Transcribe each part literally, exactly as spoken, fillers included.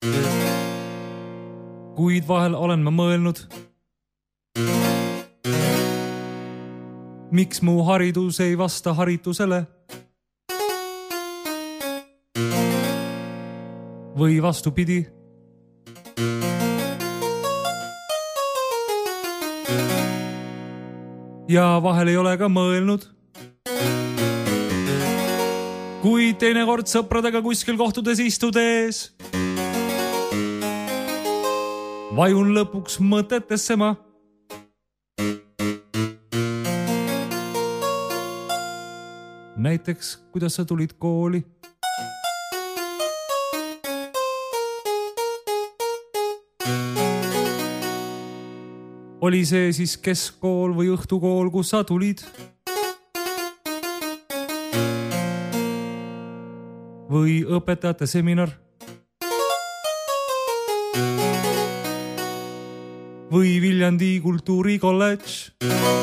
kuid vahel olen ma mõelnud, miks mu haridus ei vasta haritusele või vastupidi. Ja vahel ei ole ka mõelnud, kui teinekord sõpradega kuskil kohtudes istudes vajun lõpuks mõtetesse ma. Näiteks, kuidas sa tulid kooli? Oli see siis keskkool või õhtukool, kus sa tulid? Või õpetajate seminar? Või Viljandi kultuurikolledž?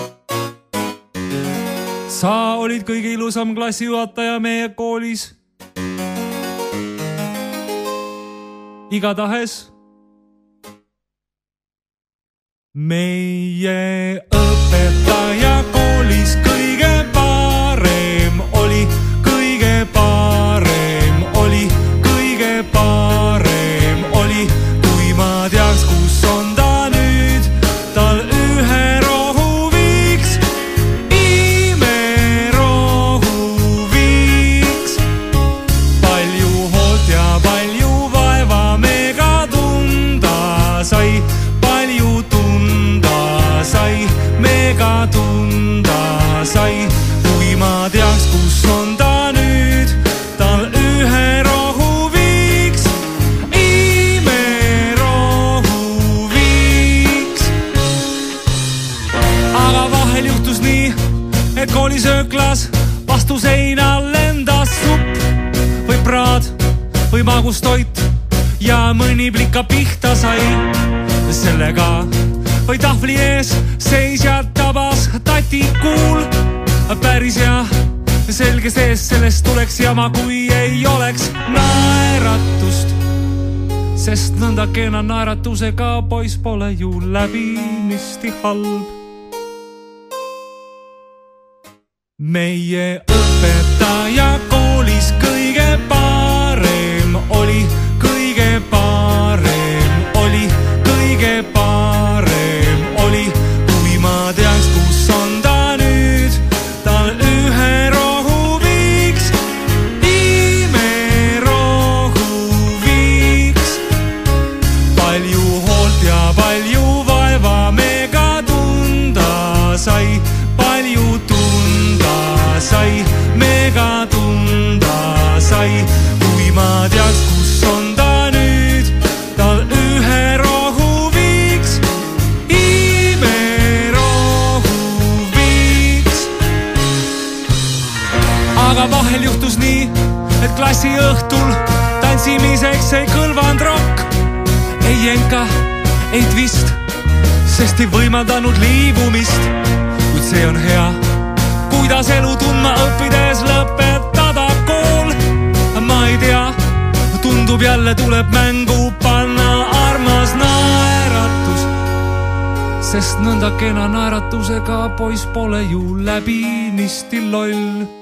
Sa olid kõige ilusam klassijuhataja meie koolis. Igatahes meie õpetaja koolis kõige parem oli, kõige parem oli, kõige parem oli, kui ma teaks, kus on ta nüüd, tal ühe rohu viiks, imerohu viiks. Palju hoolt ja palju vaeva mega tunda sai, palju tunda sai, mega tunda sai, kui ma teaks, kus on ta nüüd, tal ühe rohu viiks, imerohu viiks. Aga vahel juhtus nii, et koolisööklas vastu seina lendas supp või praad või magustoit ja mõni plika pihta sai. Sellega või tahvli ees seisja tabas tati kuul. Päris hea, selge sees, sellest tuleks jama, kui ei oleks naeratust. Sest nõnda kena naeratusega poiss pole ju läbinisti halb. Meie õpetaja koolis kõige parem oli, kõige parem oli, kõige parem oli, kui ma teaks, kus on ta nüüd, tal ühe rohu viiks, imerohu viiks. Palju hoolt ja palju vaeva mega tunda sai, palju tunda sai, mega tunda sai, kui ma teaks, kus on ta nüüd, tal ühe rohu viiks, imerohu viiks. Aga vahel juhtus nii, et klassi õhtul tantsimiseks ei kõlvanud rokk, ei jenka, ei twist, sest ei võimaldanud liibumist. Kuid see on hea, kuidas elu tundma õppides lõpetada kool. Ma ei tea, tundub jälle tuleb mängu panna armas naeratus, sest nõnda kena naeratusega poiss pole ju läbinisti loll.